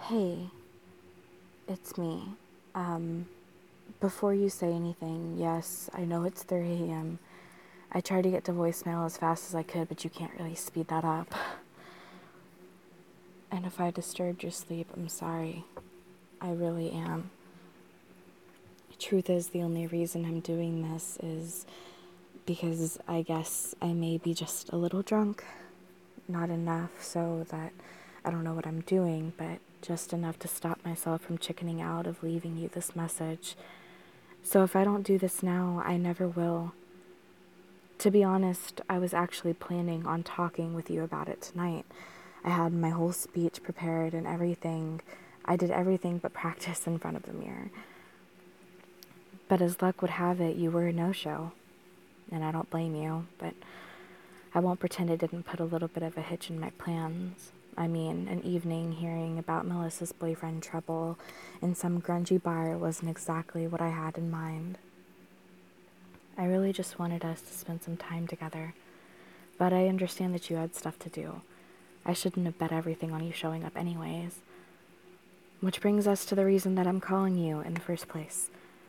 Hey, it's me. Um, Before you say anything, yes, I know it's 3 a.m. I tried to get to voicemail as fast as I could, but you can't really speed that up. And if I disturbed your sleep, I'm sorry. I really am. Truth is, the only reason I'm doing this is because I guess I may be just a little drunk. Not enough so that I don't know what I'm doing, but just enough to stop myself from chickening out of leaving you this message. So if I don't do this now, I never will. To be honest, I was actually planning on talking with you about it tonight. I had my whole speech prepared and everything. I did everything but practice in front of the mirror. But as luck would have it, you were a no-show. And I don't blame you, but I won't pretend it didn't put a little bit of a hitch in my plans. I mean, an evening hearing about Melissa's boyfriend trouble in some grungy bar wasn't exactly what I had in mind. I really just wanted us to spend some time together. But I understand that you had stuff to do. I shouldn't have bet everything on you showing up anyways. Which brings us to the reason that I'm calling you in the first place.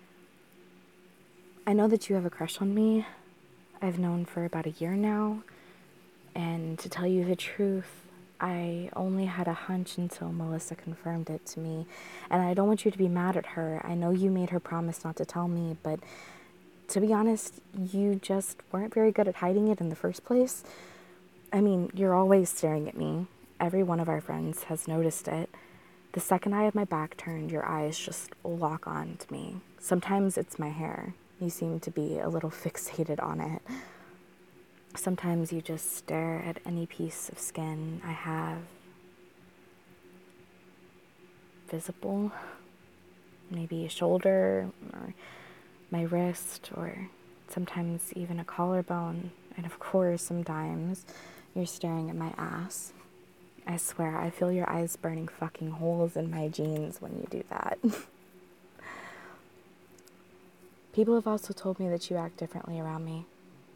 I know that you have a crush on me. I've known for about a year now. And to tell you the truth, I only had a hunch until Melissa confirmed it to me. And I don't want you to be mad at her. I know you made her promise not to tell me, but to be honest, you just weren't very good at hiding it in the first place. I mean, you're always staring at me. Every one of our friends has noticed it. The second I have my back turned, your eyes just lock on to me. Sometimes it's my hair. You seem to be a little fixated on it. Sometimes you just stare at any piece of skin I have visible. Maybe a shoulder, or my wrist, or sometimes even a collarbone. And of course, sometimes you're staring at my ass. I swear, I feel your eyes burning fucking holes in my jeans when you do that. People have also told me that you act differently around me.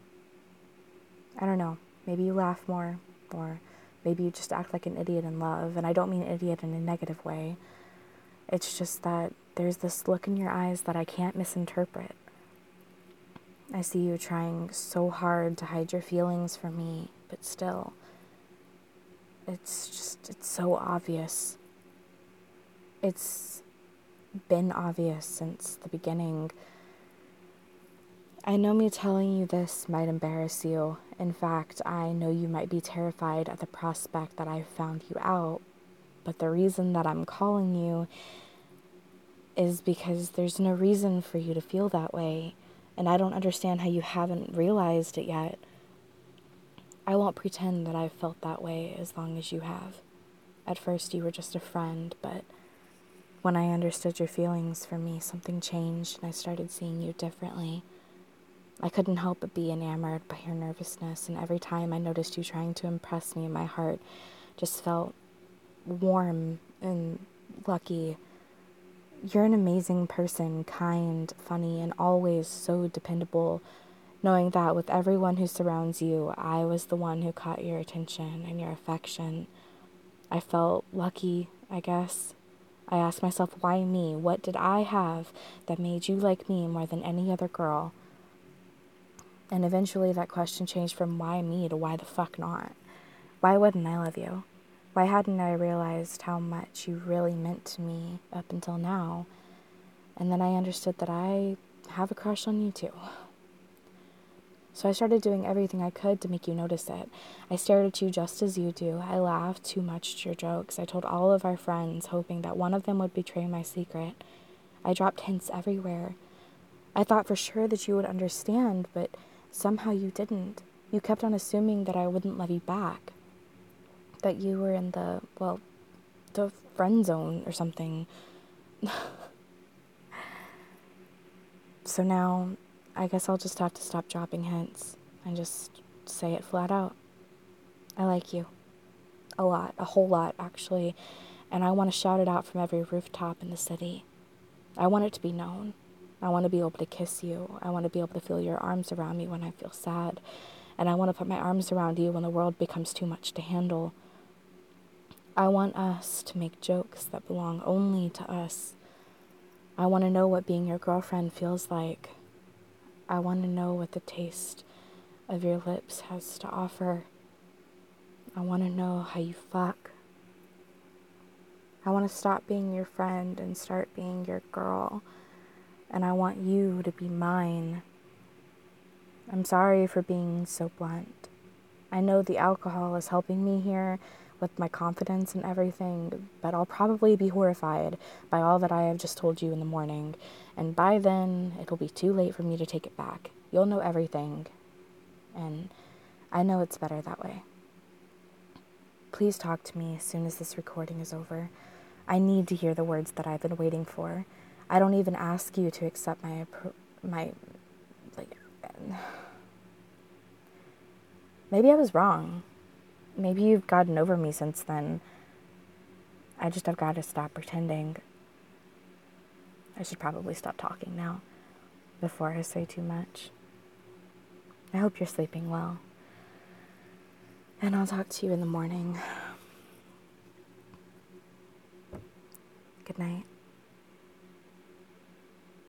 I don't know, maybe you laugh more, or maybe you just act like an idiot in love, and I don't mean idiot in a negative way. It's just that there's this look in your eyes that I can't misinterpret. I see you trying so hard to hide your feelings from me, but still, it's so obvious. It's been obvious since the beginning. I know me telling you this might embarrass you. In fact, I know you might be terrified at the prospect that I've found you out. But the reason that I'm calling you is because there's no reason for you to feel that way. And I don't understand how you haven't realized it yet. I won't pretend that I've felt that way as long as you have. At first you were just a friend, but when I understood your feelings for me, something changed and I started seeing you differently. I couldn't help but be enamored by your nervousness, and every time I noticed you trying to impress me, my heart just felt warm and lucky. You're an amazing person, kind, funny, and always so dependable, knowing that with everyone who surrounds you, I was the one who caught your attention and your affection. I felt lucky, I guess. I asked myself, why me? What did I have that made you like me more than any other girl? And eventually that question changed from why me to why the fuck not? Why wouldn't I love you? Why hadn't I realized how much you really meant to me up until now? And then I understood that I have a crush on you too. So I started doing everything I could to make you notice it. I stared at you just as you do. I laughed too much at your jokes. I told all of our friends, hoping that one of them would betray my secret. I dropped hints everywhere. I thought for sure that you would understand, but somehow you didn't. You kept on assuming that I wouldn't love you back. That you were in the friend zone or something. So now, I guess I'll just have to stop dropping hints and just say it flat out. I like you. A lot. A whole lot, actually. And I want to shout it out from every rooftop in the city. I want it to be known. I want to be able to kiss you. I want to be able to feel your arms around me when I feel sad. And I want to put my arms around you when the world becomes too much to handle. I want us to make jokes that belong only to us. I want to know what being your girlfriend feels like. I want to know what the taste of your lips has to offer. I want to know how you fuck. I want to stop being your friend and start being your girl. And I want you to be mine. I'm sorry for being so blunt. I know the alcohol is helping me here with my confidence and everything, but I'll probably be horrified by all that I have just told you in the morning. And by then, it'll be too late for me to take it back. You'll know everything. And I know it's better that way. Please talk to me as soon as this recording is over. I need to hear the words that I've been waiting for. I don't even ask you to accept maybe I was wrong. Maybe you've gotten over me since then. I just have got to stop pretending. I should probably stop talking now before I say too much. I hope you're sleeping well. And I'll talk to you in the morning. Good night.